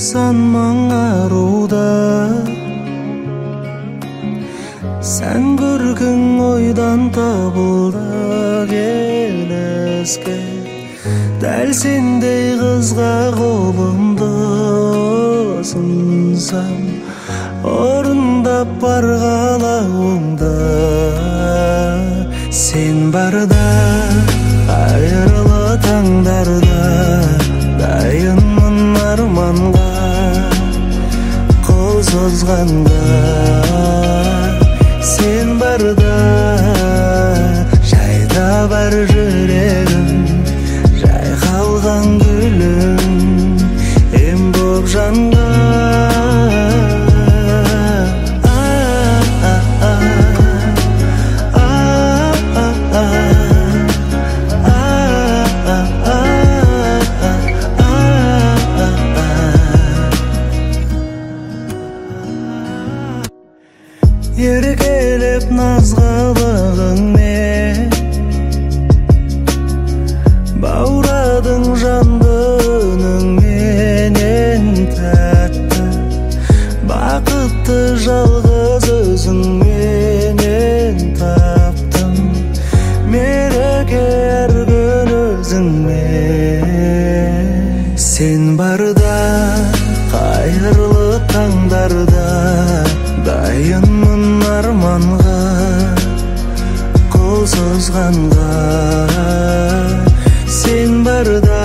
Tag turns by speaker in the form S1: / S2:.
S1: сан аңаруда сән көргің ойдан табылды келеске дәл сендей қызға қолымды ұсынсам орындап барғалауыңды сен барда қайырлы таңдарда дайынмын арманға қол созғанға сен барда жайда бар жүрегім жайқалған гүлім ем боп жанға еркелеп назғалығыңмен баурадың жанды үніңменен тәтті бақытты жалғыз өзіңменен таптым мереке әр күн өзіңмен сен барда қайырлы таңдарда дайынмын арманға қол созғанға сен барда